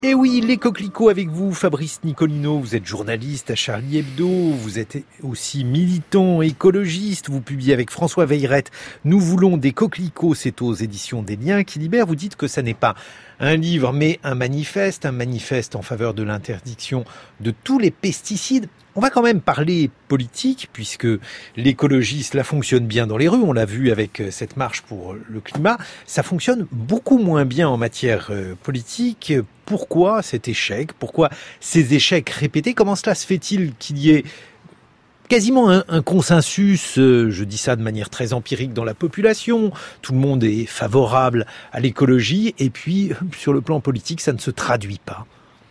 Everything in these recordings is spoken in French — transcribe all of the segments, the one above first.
Et oui, les coquelicots avec vous, Fabrice Nicolino, vous êtes journaliste à Charlie Hebdo, vous êtes aussi militant écologiste, vous publiez avec François Veillerette « Nous voulons des coquelicots », c'est aux éditions des Liens qui libèrent. Vous dites que ça n'est pas un livre mais un manifeste en faveur de l'interdiction de tous les pesticides. On va quand même parler politique, puisque l'écologie, cela fonctionne bien dans les rues. On l'a vu avec cette marche pour le climat. Ça fonctionne beaucoup moins bien en matière politique. Pourquoi cet échec ? Pourquoi ces échecs répétés ? Comment cela se fait-il qu'il y ait quasiment un consensus, je dis ça de manière très empirique, dans la population. Tout le monde est favorable à l'écologie. Et puis, sur le plan politique, ça ne se traduit pas.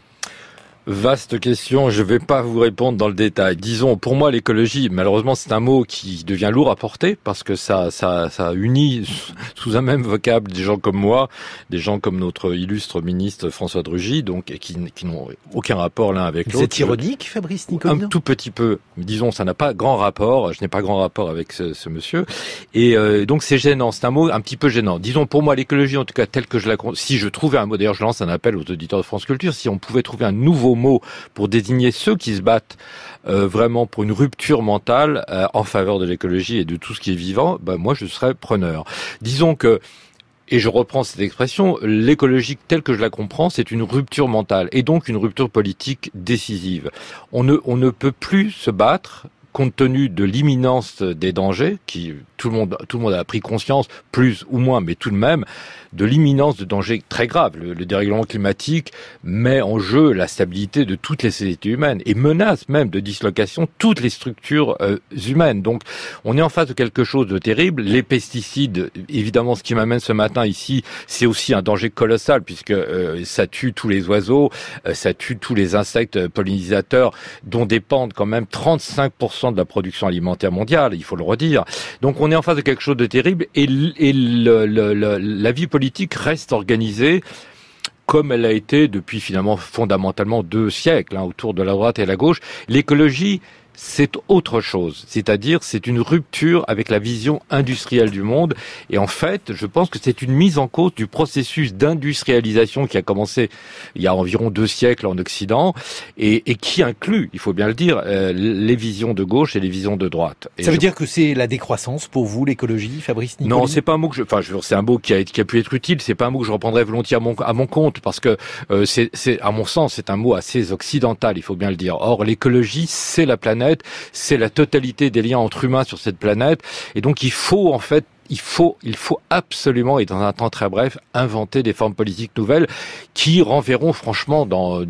Vaste question, je ne vais pas vous répondre dans le détail. Disons, pour moi, l'écologie, malheureusement, c'est un mot qui devient lourd à porter parce que ça unit sous un même vocable des gens comme moi, des gens comme notre illustre ministre François de Rugy, donc qui n'ont aucun rapport l'un avec l'autre. C'est ironique, Fabrice Nicolino ? Un tout petit peu. Disons, ça n'a pas grand rapport. Je n'ai pas grand rapport avec ce monsieur. Et donc, c'est gênant. C'est un mot un petit peu gênant. Disons, pour moi, l'écologie, en tout cas, telle que je la... Si je trouvais un mot, d'ailleurs, je lance un appel aux auditeurs de France Culture, si on pouvait trouver un nouveau mot pour désigner ceux qui se battent vraiment pour une rupture mentale en faveur de l'écologie et de tout ce qui est vivant, moi je serais preneur. Disons que, et je reprends cette expression, l'écologie telle que je la comprends, c'est une rupture mentale et donc une rupture politique décisive. On ne peut plus se battre compte tenu de l'imminence des dangers, qui tout le monde a pris conscience, plus ou moins, mais tout de même, de l'imminence de dangers très graves. Le dérèglement climatique met en jeu la stabilité de toutes les sociétés humaines et menace même de dislocation toutes les structures humaines. Donc, on est en face de quelque chose de terrible. Les pesticides, évidemment, ce qui m'amène ce matin ici, c'est aussi un danger colossal puisque ça tue tous les oiseaux, ça tue tous les insectes pollinisateurs dont dépendent quand même 35% de la production alimentaire mondiale, il faut le redire. Donc, on est en face de quelque chose de terrible et la vie politique reste organisée comme elle a été depuis finalement fondamentalement 2 siècles, autour de la droite et la gauche. L'écologie, c'est autre chose, c'est-à-dire c'est une rupture avec la vision industrielle du monde et en fait je pense que c'est une mise en cause du processus d'industrialisation qui a commencé il y a environ 2 siècles en Occident et qui inclut, il faut bien le dire, les visions de gauche et les visions de droite. Et ça veut dire que c'est la décroissance pour vous, l'écologie, Fabrice Nicolino ? Non, c'est pas un mot que c'est un mot qui a pu être utile, c'est pas un mot que je reprendrais volontiers à mon compte parce que c'est à mon sens c'est un mot assez occidental, il faut bien le dire. Or l'écologie c'est la planète, c'est la totalité des liens entre humains sur cette planète et donc il faut absolument, et dans un temps très bref, inventer des formes politiques nouvelles qui renverront franchement dans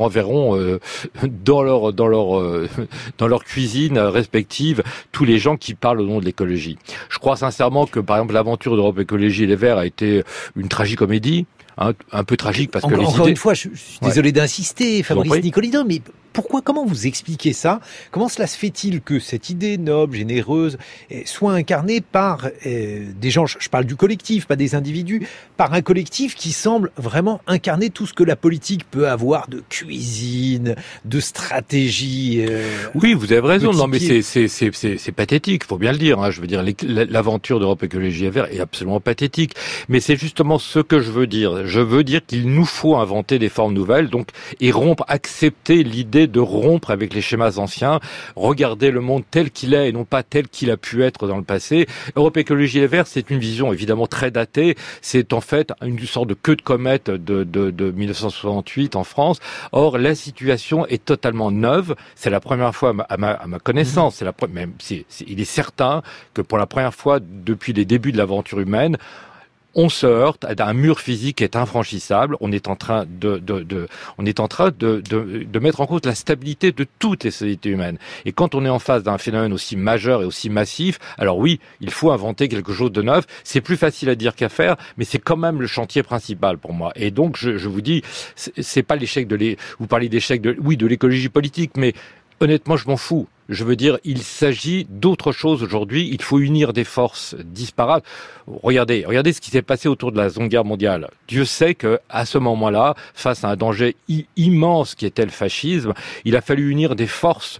leur cuisine respective tous les gens qui parlent au nom de l'écologie. Je crois sincèrement que par exemple l'aventure d'Europe Écologie et les Verts a été une tragicomédie, un peu tragique parce que encore une fois, je suis désolé d'insister, Fabrice Nicolino, mais comment vous expliquez ça ? Comment cela se fait-il que cette idée noble, généreuse, soit incarnée par des gens, je parle du collectif, pas des individus, par un collectif qui semble vraiment incarner tout ce que la politique peut avoir de cuisine, de stratégie. Oui, vous avez raison. Non, mais c'est pathétique, faut bien le dire. Je veux dire, l'aventure d'Europe Écologie et Verts est absolument pathétique. Mais c'est justement ce que je veux dire. Je veux dire qu'il nous faut inventer des formes nouvelles, donc et accepter l'idée de rompre avec les schémas anciens, regarder le monde tel qu'il est et non pas tel qu'il a pu être dans le passé. Europe Écologie Les Verts, c'est une vision évidemment très datée. C'est en fait une sorte de queue de comète de 1968 en France. Or, la situation est totalement neuve. C'est la première fois à ma connaissance. Il est certain que pour la première fois depuis les débuts de l'aventure humaine, on se heurte à un mur physique qui est infranchissable. On est en train de mettre en cause la stabilité de toutes les sociétés humaines. Et quand on est en face d'un phénomène aussi majeur et aussi massif, alors oui, il faut inventer quelque chose de neuf. C'est plus facile à dire qu'à faire, mais c'est quand même le chantier principal pour moi. Et donc, je vous dis, c'est pas l'échec vous parlez d'échec de l'écologie politique, mais honnêtement, je m'en fous. Je veux dire, il s'agit d'autre chose aujourd'hui. Il faut unir des forces disparates. Regardez ce qui s'est passé autour de la Seconde Guerre mondiale. Dieu sait que, à ce moment-là, face à un danger immense qui était le fascisme, il a fallu unir des forces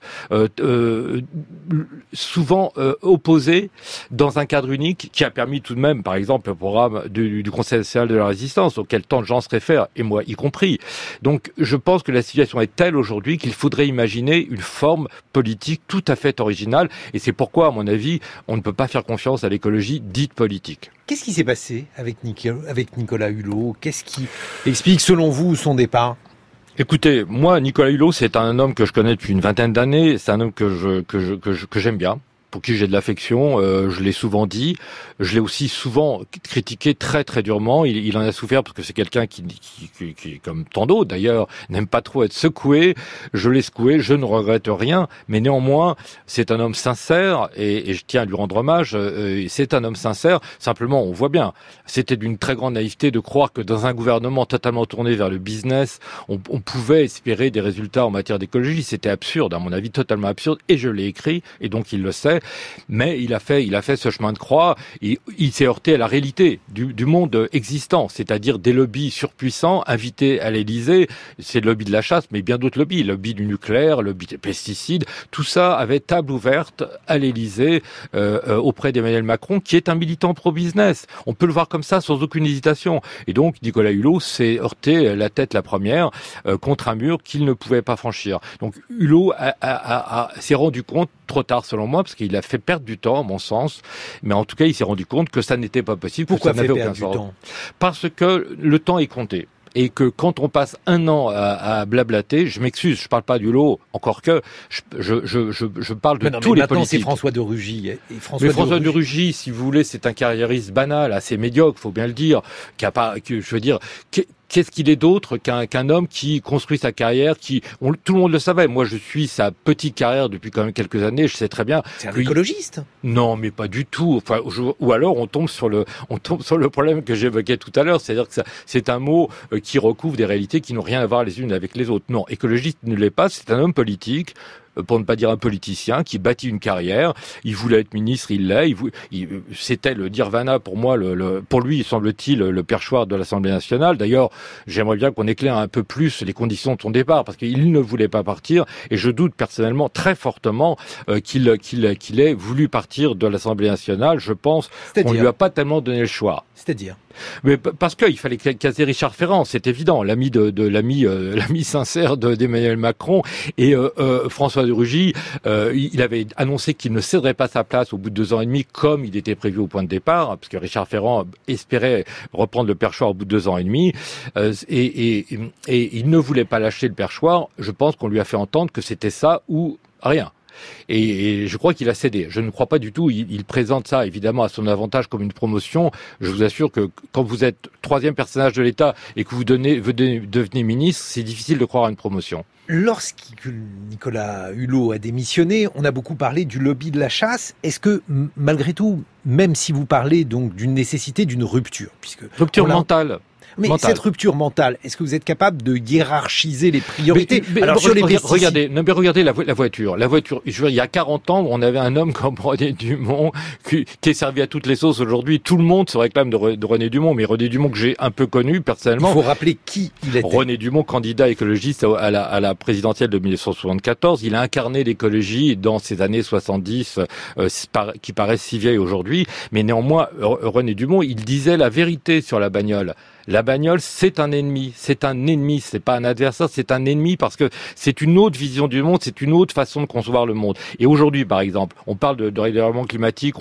souvent opposées dans un cadre unique qui a permis tout de même, par exemple, le programme du Conseil national de la résistance, auquel tant de gens se réfèrent, et moi y compris. Donc, je pense que la situation est telle aujourd'hui qu'il faudrait imaginer une forme politique tout à fait originale, et c'est pourquoi, à mon avis, on ne peut pas faire confiance à l'écologie dite politique. Qu'est-ce qui s'est passé avec Nicolas Hulot? Qu'est-ce qui explique, selon vous, son départ? Écoutez, moi, Nicolas Hulot, c'est un homme que je connais depuis une vingtaine d'années, c'est un homme que j'aime bien, pour qui j'ai de l'affection, je l'ai souvent dit, je l'ai aussi souvent critiqué très très durement, il en a souffert parce que c'est quelqu'un qui comme tant d'autres d'ailleurs, n'aime pas trop être secoué, je l'ai secoué, je ne regrette rien, mais néanmoins, c'est un homme sincère, et je tiens à lui rendre hommage, c'est un homme sincère, simplement on voit bien, c'était d'une très grande naïveté de croire que dans un gouvernement totalement tourné vers le business, on pouvait espérer des résultats en matière d'écologie, c'était absurde, à mon avis totalement absurde, et je l'ai écrit, et donc il le sait. Mais il a fait ce chemin de croix. Il s'est heurté à la réalité du monde existant, c'est-à-dire des lobbies surpuissants invités à l'Élysée. C'est le lobby de la chasse, mais bien d'autres lobbies, le lobby du nucléaire, le lobby des pesticides. Tout ça avait table ouverte à l'Élysée auprès d'Emmanuel Macron, qui est un militant pro-business. On peut le voir comme ça sans aucune hésitation. Et donc Nicolas Hulot s'est heurté la tête la première contre un mur qu'il ne pouvait pas franchir. Donc Hulot s'est rendu compte trop tard selon moi, parce qu'il a fait perdre du temps, à mon sens, mais en tout cas il s'est rendu compte que ça n'était pas possible. Pourquoi que ça n'avait aucun sens. Parce que le temps est compté. Et que quand on passe un an à blablater, je m'excuse, je parle pas du lot, encore que je parle de tous les politiques. C'est François de Rugy. François de Rugy, si vous voulez, c'est un carriériste banal, assez médiocre, faut bien le dire, qu'est-ce qu'il est d'autre qu'un homme qui construit sa carrière, tout le monde le savait. Moi, je suis sa petite carrière depuis quand même quelques années. Je sais très bien. C'est un écologiste. Non, mais pas du tout. Enfin, ou alors on tombe sur le problème que j'évoquais tout à l'heure, c'est-à-dire que c'est un mot qui recouvre des réalités qui n'ont rien à voir les unes avec les autres. Non, écologiste ne l'est pas. C'est un homme politique, pour ne pas dire un politicien, qui bâtit une carrière. Il voulait être ministre, il l'est. C'était le nirvana pour moi, pour lui, semble-t-il, le perchoir de l'Assemblée nationale. D'ailleurs, j'aimerais bien qu'on éclaire un peu plus les conditions de son départ, parce qu'il ne voulait pas partir, et je doute personnellement très fortement qu'il ait voulu partir de l'Assemblée nationale. Je pense qu'on lui a pas tellement donné le choix. C'est-à-dire? Mais parce qu'il fallait caser Richard Ferrand, c'est évident, l'ami sincère d'Emmanuel Macron, et François de Rugy, il avait annoncé qu'il ne céderait pas sa place au bout de 2 ans et demi, comme il était prévu au point de départ, parce que Richard Ferrand espérait reprendre le perchoir au bout de 2 ans et demi, et il ne voulait pas lâcher le perchoir. Je pense qu'on lui a fait entendre que c'était ça ou rien. Et je crois qu'il a cédé. Je ne crois pas du tout. Il présente ça évidemment à son avantage comme une promotion. Je vous assure que quand vous êtes 3e personnage de l'État et que vous devenez ministre, c'est difficile de croire à une promotion. Lorsque Nicolas Hulot a démissionné, on a beaucoup parlé du lobby de la chasse. Est-ce que, malgré tout, même si vous parlez donc d'une nécessité d'une rupture, rupture mentale. Mais cette rupture mentale, est-ce que vous êtes capable de hiérarchiser les priorités? Regardez la voiture. La voiture, il y a 40 ans, on avait un homme comme René Dumont qui est servi à toutes les sauces. Aujourd'hui, tout le monde se réclame de René Dumont, mais René Dumont que j'ai un peu connu personnellement. Il faut rappeler qui il était. René Dumont, candidat écologiste à la présidentielle de 1974. Il a incarné l'écologie dans ces années 70 qui paraissent si vieilles aujourd'hui. Mais néanmoins, René Dumont, il disait la vérité sur la bagnole. La bagnole, c'est un ennemi, c'est pas un adversaire, c'est un ennemi parce que c'est une autre vision du monde, c'est une autre façon de concevoir le monde. Et aujourd'hui, par exemple, on parle de règlement climatique,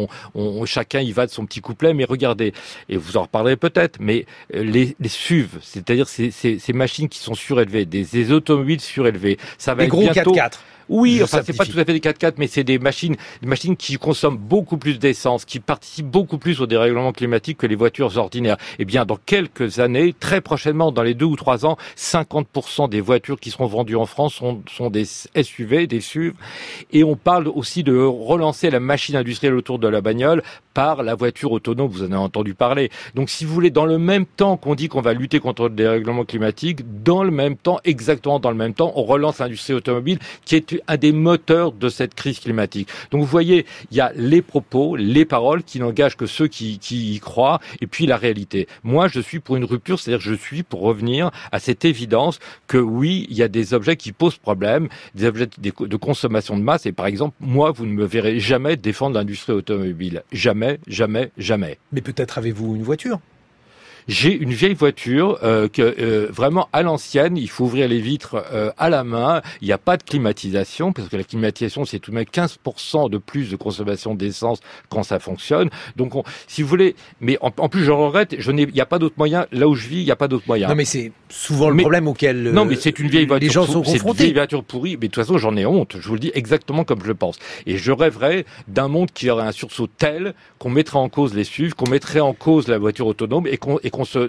chacun y va de son petit couplet, mais regardez, et vous en reparlerez peut-être, mais les SUV, c'est-à-dire ces machines qui sont surélevées, des automobiles surélevées, ça va être bientôt... 4x4. Oui, enfin, c'est pas tout à fait des 4x4, mais c'est des machines qui consomment beaucoup plus d'essence, qui participent beaucoup plus au dérèglement climatique que les voitures ordinaires. Eh bien, dans quelques années, très prochainement, dans les 2 ou 3 ans, 50% des voitures qui seront vendues en France sont des SUV, des SUV. Et on parle aussi de relancer la machine industrielle autour de la bagnole par la voiture autonome, vous en avez entendu parler. Donc, si vous voulez, dans le même temps qu'on dit qu'on va lutter contre le dérèglement climatique, exactement dans le même temps, on relance l'industrie automobile qui est suis un des moteurs de cette crise climatique. Donc vous voyez, il y a les propos, les paroles qui n'engagent que ceux qui y croient, et puis la réalité. Moi, je suis pour une rupture, c'est-à-dire que je suis pour revenir à cette évidence que oui, il y a des objets qui posent problème, des objets de consommation de masse, et par exemple, moi, vous ne me verrez jamais défendre l'industrie automobile. Jamais, jamais, jamais. Mais peut-être avez-vous une voiture ? J'ai une vieille voiture vraiment à l'ancienne, il faut ouvrir les vitres à la main, il n'y a pas de climatisation, parce que la climatisation c'est tout de même 15% de plus de consommation d'essence quand ça fonctionne. Donc si vous voulez, mais en plus je regrette, il n'y a pas d'autre moyen, là où je vis, il n'y a pas d'autre moyen. Non mais c'est souvent le problème auquel non mais c'est une vieille voiture, les gens sont confrontés. C'est une vieille voiture pourrie, mais de toute façon j'en ai honte, je vous le dis exactement comme je le pense. Et je rêverais d'un monde qui aurait un sursaut tel qu'on mettrait en cause les SUV, qu'on mettrait en cause la voiture autonome et qu'on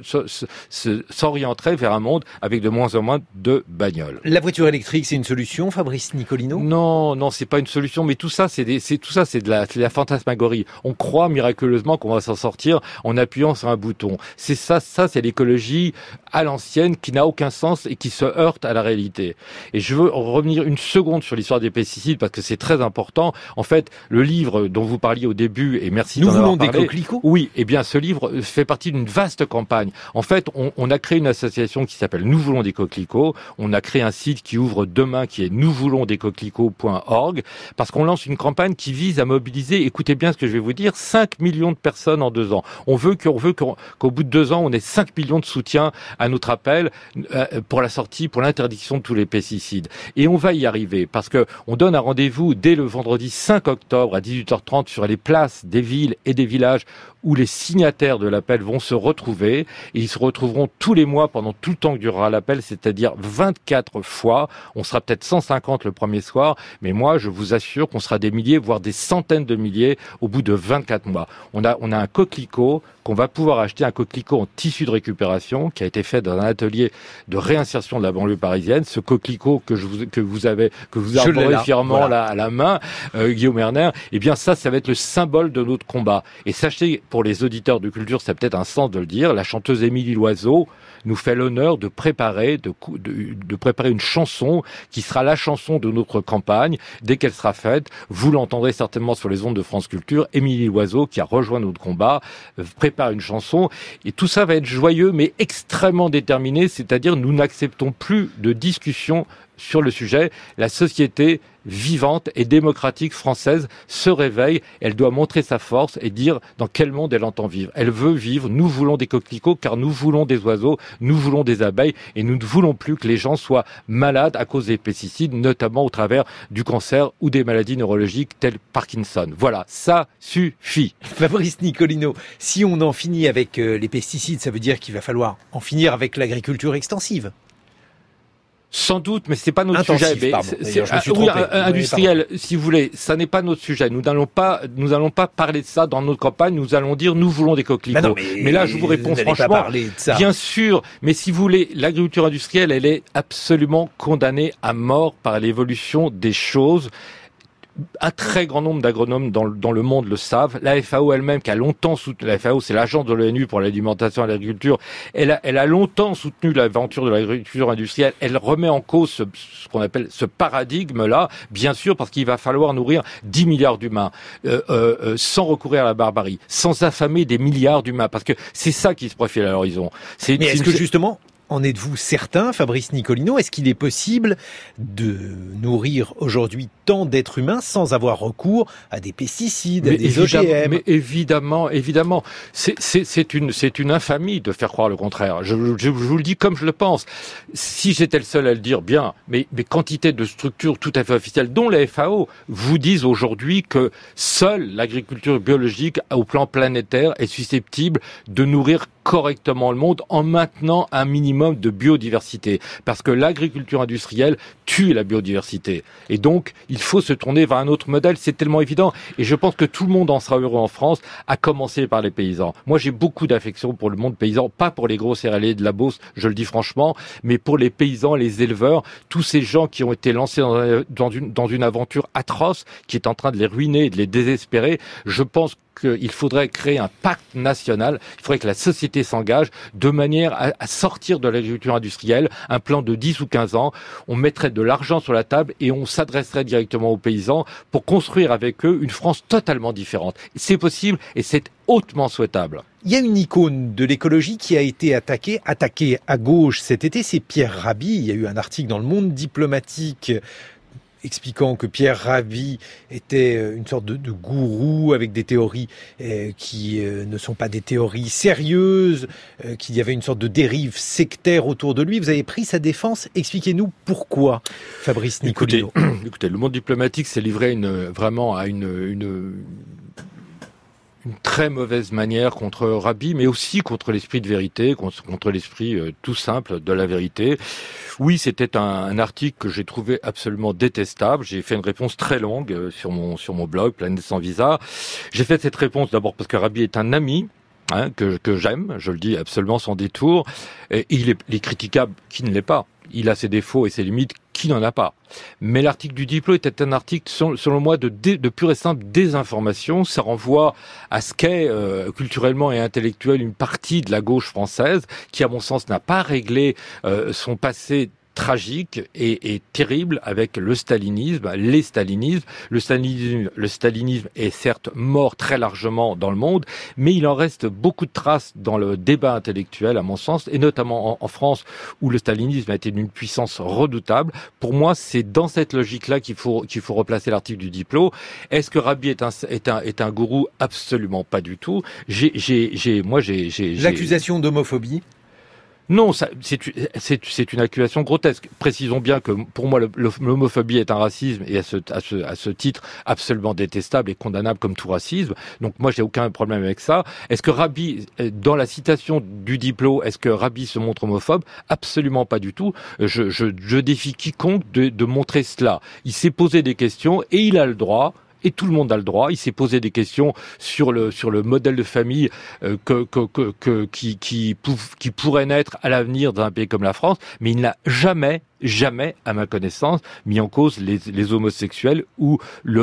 s'orienterait vers un monde avec de moins en moins de bagnoles. La voiture électrique, c'est une solution, Fabrice Nicolino ? Non, c'est pas une solution, mais tout ça, c'est de la fantasmagorie. On croit miraculeusement qu'on va s'en sortir en appuyant sur un bouton. C'est ça, c'est l'écologie à l'ancienne qui n'a aucun sens et qui se heurte à la réalité. Et je veux revenir une seconde sur l'histoire des pesticides parce que c'est très important. En fait, le livre dont vous parliez au début, et merci d'en avoir parlé. Nous voulons des coquelicots ? Oui, eh bien, ce livre fait partie d'une vaste campagne. En fait, on a créé une association qui s'appelle Nous voulons des coquelicots. On a créé un site qui ouvre demain qui est nousvoulonsdescoquelicots.org parce qu'on lance une campagne qui vise à mobiliser, écoutez bien ce que je vais vous dire, 5 millions de personnes en 2 ans. On veut qu'au bout de 2 ans, on ait 5 millions de soutiens à notre appel pour l'interdiction de tous les pesticides. Et on va y arriver parce que on donne un rendez-vous dès le vendredi 5 octobre à 18h30 sur les places des villes et des villages où les signataires de l'appel vont se retrouver, et ils se retrouveront tous les mois pendant tout le temps que durera l'appel, c'est-à-dire 24 fois. On sera peut-être 150 le premier soir, mais moi, je vous assure qu'on sera des milliers, voire des centaines de milliers au bout de 24 mois. On a un coquelicot qu'on va pouvoir acheter, un coquelicot en tissu de récupération qui a été fait dans un atelier de réinsertion de la banlieue parisienne. Ce coquelicot que vous arborez fièrement là à la main, Guillaume Erner, eh bien ça va être le symbole de notre combat. Et sachez, pour les auditeurs de culture, ça a peut-être un sens de le dire, la chanteuse Émilie Loiseau nous fait l'honneur de préparer une chanson qui sera la chanson de notre campagne. Dès qu'elle sera faite, vous l'entendrez certainement sur les ondes de France Culture. Émilie Loiseau, qui a rejoint notre combat, prépare une chanson. Et tout ça va être joyeux, mais extrêmement déterminé. C'est-à-dire, nous n'acceptons plus de discussion sur le sujet. La société vivante et démocratique française se réveille. Elle doit montrer sa force et dire dans quel monde elle entend vivre. Elle veut vivre. Nous voulons des coquelicots car nous voulons des oiseaux, nous voulons des abeilles et nous ne voulons plus que les gens soient malades à cause des pesticides, notamment au travers du cancer ou des maladies neurologiques telles Parkinson. Voilà, ça suffit. Fabrice Nicolino, si on en finit avec les pesticides, ça veut dire qu'il va falloir en finir avec l'agriculture extensive. Sans doute, mais c'est pas notre sujet. Mais industriel, si vous voulez, ça n'est pas notre sujet. Nous n'allons pas parler de ça dans notre campagne. Nous allons dire, nous voulons des coquelicots. Mais là, je vous réponds franchement. Bien sûr, mais si vous voulez, l'agriculture industrielle, elle est absolument condamnée à mort par l'évolution des choses. Un très grand nombre d'agronomes dans le monde le savent. La FAO elle-même, qui a longtemps soutenu, la FAO c'est l'agence de l'ONU pour l'alimentation et l'agriculture, elle a longtemps soutenu l'aventure de l'agriculture industrielle. Elle remet en cause ce qu'on appelle ce paradigme-là, bien sûr, parce qu'il va falloir nourrir 10 milliards d'humains, sans recourir à la barbarie, sans affamer des milliards d'humains, parce que c'est ça qui se profile à l'horizon. Mais est-ce que justement, en êtes-vous certain, Fabrice Nicolino? Est-ce qu'il est possible de nourrir aujourd'hui tant d'êtres humains sans avoir recours à des pesticides, à des OGM? Mais évidemment, c'est une infamie de faire croire le contraire. Je vous le dis comme je le pense. Si j'étais le seul à le dire, bien, mais quantité de structures tout à fait officielles, dont la FAO, vous disent aujourd'hui que seule l'agriculture biologique, au plan planétaire, est susceptible de nourrir correctement le monde en maintenant un minimum de biodiversité. Parce que l'agriculture industrielle tue la biodiversité. Et donc, il faut se tourner vers un autre modèle. C'est tellement évident. Et je pense que tout le monde en sera heureux en France, à commencer par les paysans. Moi, j'ai beaucoup d'affection pour le monde paysan, pas pour les gros céréaliers de la Beauce, je le dis franchement, mais pour les paysans, les éleveurs, tous ces gens qui ont été lancés dans une aventure atroce, qui est en train de les ruiner et de les désespérer. Je pense qu'il faudrait créer un pacte national, il faudrait que la société s'engage de manière à sortir de l'agriculture industrielle, un plan de 10 ou 15 ans, on mettrait de l'argent sur la table et on s'adresserait directement aux paysans pour construire avec eux une France totalement différente. C'est possible et c'est hautement souhaitable. Il y a une icône de l'écologie qui a été attaquée à gauche cet été, c'est Pierre Rabhi. Il y a eu un article dans Le Monde diplomatique expliquant que Pierre Rabhi était une sorte de gourou avec des théories qui ne sont pas des théories sérieuses, qu'il y avait une sorte de dérive sectaire autour de lui. Vous avez pris sa défense. Expliquez-nous pourquoi, Fabrice Nicolino. Écoutez, Le Monde diplomatique s'est livré vraiment à une très mauvaise manière contre Rabhi, mais aussi contre l'esprit de vérité, contre l'esprit tout simple de la vérité. Oui, c'était un article que j'ai trouvé absolument détestable. J'ai fait une réponse très longue sur mon blog, Planète sans visa. J'ai fait cette réponse d'abord parce que Rabhi est un ami, que j'aime, je le dis absolument sans détour, et il est critiquable qui ne l'est pas. Il a ses défauts et ses limites, qui n'en a pas. Mais l'article du Diplo était un article, selon moi, de pure et simple désinformation. Ça renvoie à ce qu'est culturellement et intellectuel une partie de la gauche française, qui, à mon sens, n'a pas réglé son passé tragique et terrible avec le stalinisme, les stalinismes. Le stalinisme est certes mort très largement dans le monde, mais il en reste beaucoup de traces dans le débat intellectuel, à mon sens, et notamment en France, où le stalinisme a été d'une puissance redoutable. Pour moi, c'est dans cette logique-là qu'il faut replacer l'article du Diplo. Est-ce que Rabhi est un gourou? Absolument pas du tout. L'accusation d'homophobie? Non, c'est une accusation grotesque. Précisons bien que pour moi l'homophobie est un racisme et à ce titre absolument détestable et condamnable comme tout racisme. Donc moi j'ai aucun problème avec ça. Est-ce que Rabhi, dans la citation du Diplo, est-ce que Rabhi se montre homophobe? Absolument pas du tout. Je défie quiconque de montrer cela. Il s'est posé des questions et il a le droit. Et tout le monde a le droit. Il s'est posé des questions sur le modèle de famille qui pourrait naître à l'avenir dans un pays comme la France, mais il n'a jamais, à ma connaissance, mis en cause les homosexuels ou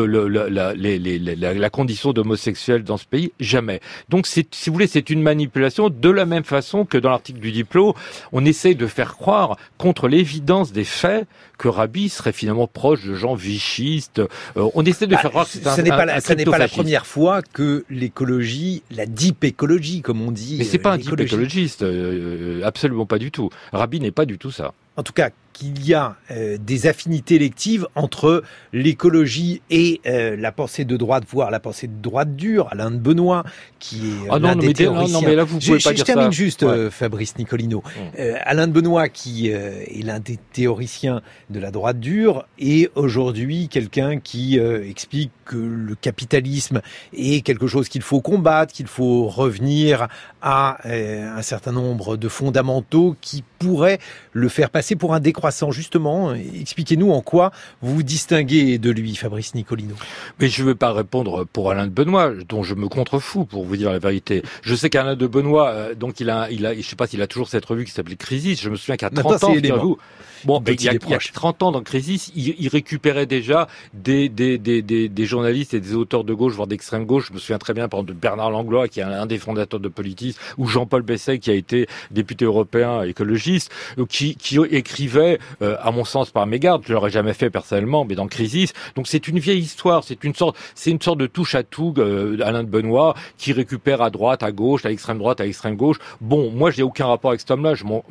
la condition d'homosexuel dans ce pays. Jamais. Donc, si vous voulez, c'est une manipulation de la même façon que dans l'article du Diplo, on essaye de faire croire, contre l'évidence des faits, que Rabhi serait finalement proche de gens vichistes. On essaie de faire croire que ce n'est pas la première fois que l'écologie, la deep écologie, comme on dit. Mais c'est pas un deep écologiste, absolument pas du tout. Rabhi n'est pas du tout ça. En tout cas, qu'il y a des affinités électives entre l'écologie et la pensée de droite, voire la pensée de droite dure, Alain de Benoît, qui est l'un des théoriciens. Non, mais là, vous pouvez pas dire ça. Je termine juste, Fabrice Nicolino. Alain de Benoît, qui est l'un des théoriciens de la droite dure, est aujourd'hui quelqu'un qui explique que le capitalisme est quelque chose qu'il faut combattre, qu'il faut revenir à un certain nombre de fondamentaux qui pourraient le faire passer pour un décroissant. Justement, expliquez-nous en quoi vous vous distinguez de lui, Fabrice Nicolino. Mais je ne veux pas répondre pour Alain de Benoît, dont je me contrefous, pour vous dire la vérité. Je sais qu'Alain de Benoît, donc il a, je sais pas s'il a toujours cette revue qui s'appelait Crisis. Je me souviens qu'à 30 ans, il y a 30 ans dans Crisis, il récupérait déjà des journalistes et des auteurs de gauche, voire d'extrême gauche. Je me souviens très bien, par exemple, de Bernard Langlois, qui est un des fondateurs de Politis, ou Jean-Paul Besset, qui a été député européen écologiste, qui écrivait, à mon sens, par mégarde, je l'aurais jamais fait personnellement, mais dans Crisis. Donc c'est une vieille histoire, c'est une sorte de touche à tout, Alain de Benoît, qui récupère à droite, à gauche, à l'extrême droite, à l'extrême gauche. Bon, moi j'ai aucun rapport avec cet homme-là,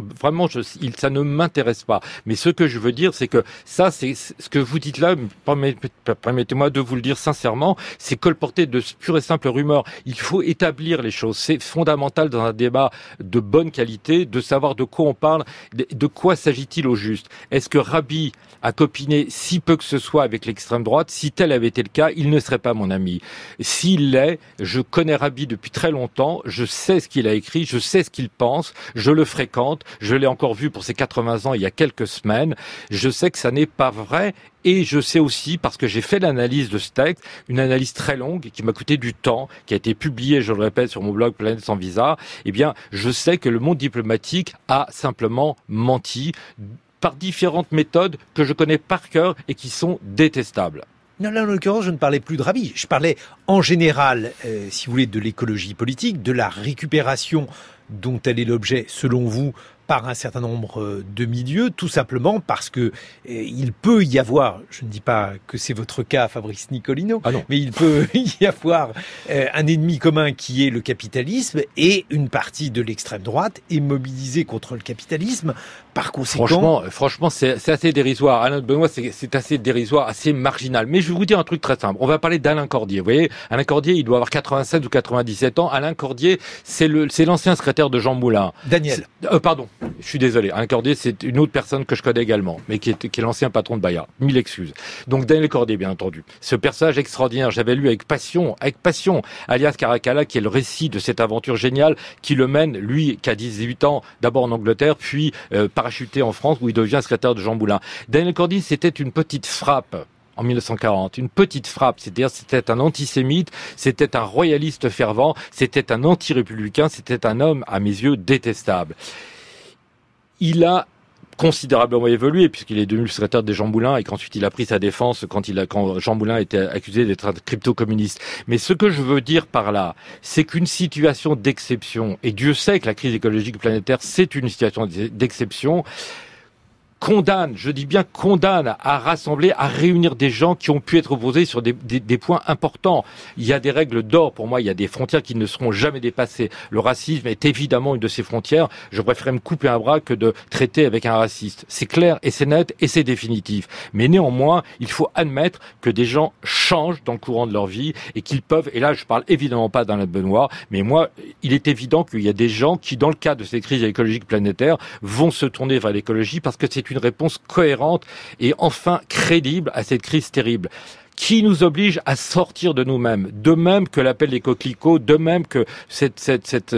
ça ne m'intéresse pas. Mais ce que je veux dire, c'est que ça, c'est ce que vous dites là, permettez-moi de vous le dire sincèrement, c'est colporté de pure et simple rumeurs. Il faut établir les choses. C'est fondamental dans un débat de bonne qualité, de savoir de quoi on parle, de quoi s'agit-il au juste. Est-ce que Rabhi a copiné si peu que ce soit avec l'extrême droite? Si tel avait été le cas, il ne serait pas mon ami. S'il l'est, je connais Rabhi depuis très longtemps, je sais ce qu'il a écrit, je sais ce qu'il pense, je le fréquente, je l'ai encore vu pour ses 80 ans il y a quelques semaines, je sais que ça n'est pas vrai. Et je sais aussi, parce que j'ai fait l'analyse de ce texte, une analyse très longue qui m'a coûté du temps, qui a été publiée, je le répète, sur mon blog Planète sans visa, eh bien, je sais que le monde diplomatique a simplement menti par différentes méthodes que je connais par cœur et qui sont détestables. Non, là, en l'occurrence, je ne parlais plus de Raby. Je parlais en général, si vous voulez, de l'écologie politique, de la récupération dont elle est l'objet, selon vous, par un certain nombre de milieux, tout simplement parce que il peut y avoir, je ne dis pas que c'est votre cas, Fabrice Nicolino, mais il peut y avoir un ennemi commun qui est le capitalisme, et une partie de l'extrême droite est mobilisée contre le capitalisme. Par conséquent... Franchement, c'est assez dérisoire. Alain de Benoît, c'est assez dérisoire, assez marginal. Mais je vais vous dire un truc très simple. On va parler d'Alain Cordier. Vous voyez, Alain Cordier, il doit avoir 87 ou 97 ans. Alain Cordier, c'est l'ancien secrétaire de Jean Moulin. Daniel. Pardon, je suis désolé. Alain Cordier, c'est une autre personne que je connais également, mais qui est l'ancien patron de Bayard. 1000 excuses. Donc Daniel Cordier, bien entendu. Ce personnage extraordinaire, j'avais lu avec passion, alias Caracalla, qui est le récit de cette aventure géniale qui le mène, lui, qui a 18 ans, d'abord en Angleterre, puis parachuté en France, où il devient secrétaire de Jean Moulin. Daniel Cordier, c'était une petite frappe en 1940, une petite frappe, c'est-à-dire c'était un antisémite, c'était un royaliste fervent, c'était un anti-républicain, c'était un homme, à mes yeux, détestable. Il a considérablement évolué, puisqu'il est devenu le secrétaire de Jean Moulin et qu'ensuite il a pris sa défense quand Jean Moulin était accusé d'être un crypto-communiste. Mais ce que je veux dire par là, c'est qu'une situation d'exception, et Dieu sait que la crise écologique planétaire, c'est une situation d'exception, condamne, je dis bien condamne, à rassembler, à réunir des gens qui ont pu être opposés sur des points importants. Il y a des règles d'or, pour moi, il y a des frontières qui ne seront jamais dépassées. Le racisme est évidemment une de ces frontières. Je préférerais me couper un bras que de traiter avec un raciste. C'est clair et c'est net et c'est définitif. Mais néanmoins, il faut admettre que des gens changent dans le courant de leur vie et qu'ils peuvent, et là je parle évidemment pas d'Alain de Benoît, mais moi, il est évident qu'il y a des gens qui, dans le cadre de ces crises écologiques planétaires, vont se tourner vers l'écologie parce que c'est une réponse cohérente et enfin crédible à cette crise terrible, qui nous oblige à sortir de nous-mêmes, de même que l'appel des coquelicots, de même que cet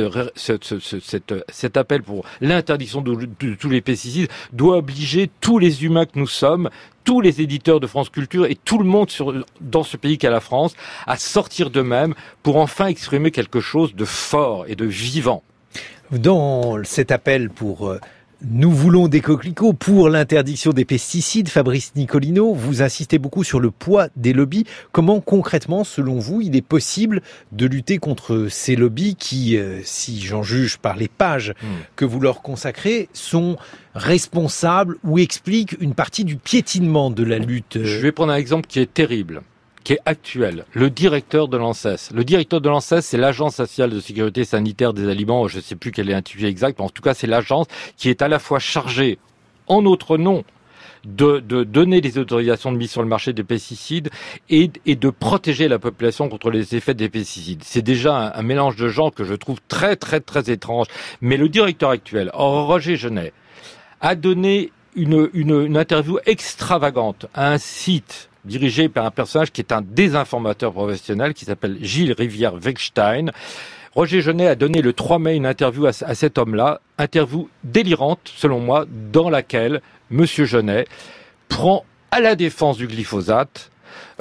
appel pour l'interdiction de tous les pesticides doit obliger tous les humains que nous sommes, tous les éditeurs de France Culture et tout le monde dans ce pays qu'est la France, à sortir d'eux-mêmes pour enfin exprimer quelque chose de fort et de vivant. Dans cet appel pour... Nous voulons des coquelicots pour l'interdiction des pesticides. Fabrice Nicolino, vous insistez beaucoup sur le poids des lobbies. Comment concrètement, selon vous, il est possible de lutter contre ces lobbies qui, si j'en juge par les pages que vous leur consacrez, sont responsables ou expliquent une partie du piétinement de la lutte? Je vais prendre un exemple qui est terrible, qui est actuel. Le directeur de l'ANSES. Le directeur de l'ANSES, c'est l'Agence nationale de sécurité sanitaire des aliments. Je ne sais plus quel est l'intitulé exact, mais en tout cas, c'est l'agence qui est à la fois chargée, en notre nom, de donner des autorisations de mise sur le marché des pesticides et de protéger la population contre les effets des pesticides. C'est déjà un mélange de gens que je trouve très, très, très étrange. Mais le directeur actuel, Roger Genet, a donné une interview extravagante à un site dirigé par un personnage qui est un désinformateur professionnel qui s'appelle Gilles Rivière-Wegstein. Roger Genet a donné le 3 mai une interview à cet homme-là, interview délirante selon moi, dans laquelle Monsieur Genet prend à la défense du glyphosate,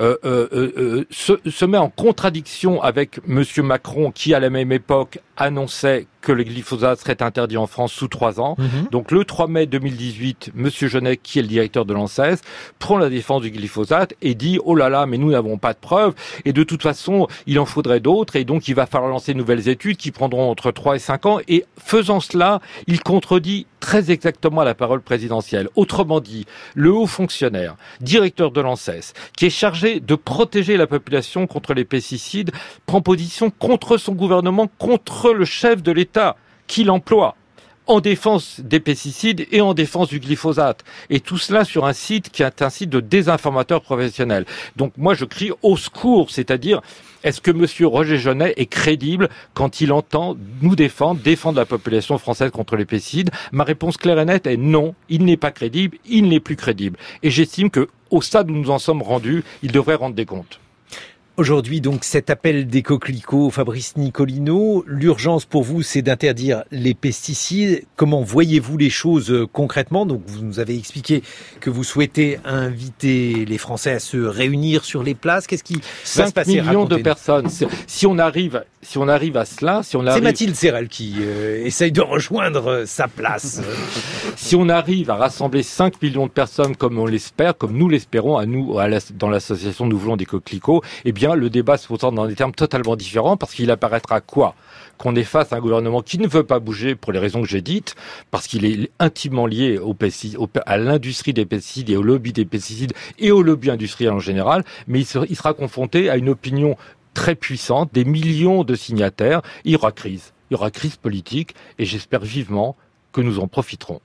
se met en contradiction avec Monsieur Macron qui à la même époque annonçait que le glyphosate serait interdit en France sous 3 ans. Donc le 3 mai 2018, Monsieur Genet, qui est le directeur de l'ANSES, prend la défense du glyphosate et dit « Oh là là, mais nous n'avons pas de preuves et de toute façon, il en faudrait d'autres et donc il va falloir lancer de nouvelles études qui prendront entre 3 et 5 ans. » Et faisant cela, il contredit très exactement la parole présidentielle. Autrement dit, le haut fonctionnaire, directeur de l'ANSES, qui est chargé de protéger la population contre les pesticides, prend position contre son gouvernement, contre le chef de l'État qui l'emploie, en défense des pesticides et en défense du glyphosate. Et tout cela sur un site qui est un site de désinformateurs professionnels. Donc moi je crie au secours, c'est-à-dire est-ce que Monsieur Roger Genet est crédible quand il entend nous défendre la population française contre les pesticides? Ma réponse claire et nette est non, il n'est pas crédible, il n'est plus crédible. Et j'estime que au stade où nous en sommes rendus, il devrait rendre des comptes. Aujourd'hui, donc, cet appel des coquelicots, Fabrice Nicolino, l'urgence pour vous, c'est d'interdire les pesticides. Comment voyez-vous les choses concrètement? Donc, vous nous avez expliqué que vous souhaitez inviter les Français à se réunir sur les places. Qu'est-ce qui va se passer? 5 millions de personnes. Si on arrive à cela, C'est Mathilde Serrel qui essaye de rejoindre sa place. Si on arrive à rassembler 5 millions de personnes comme on l'espère, comme nous l'espérons dans l'association Nous voulons des coquelicots, eh bien, le débat se posera dans des termes totalement différents parce qu'il apparaîtra quoi? Qu'on est face à un gouvernement qui ne veut pas bouger pour les raisons que j'ai dites, parce qu'il est intimement lié à l'industrie des pesticides et au lobby des pesticides et au lobby industriel en général, mais il sera confronté à une opinion très puissante, des millions de signataires. Il y aura crise politique et j'espère vivement que nous en profiterons.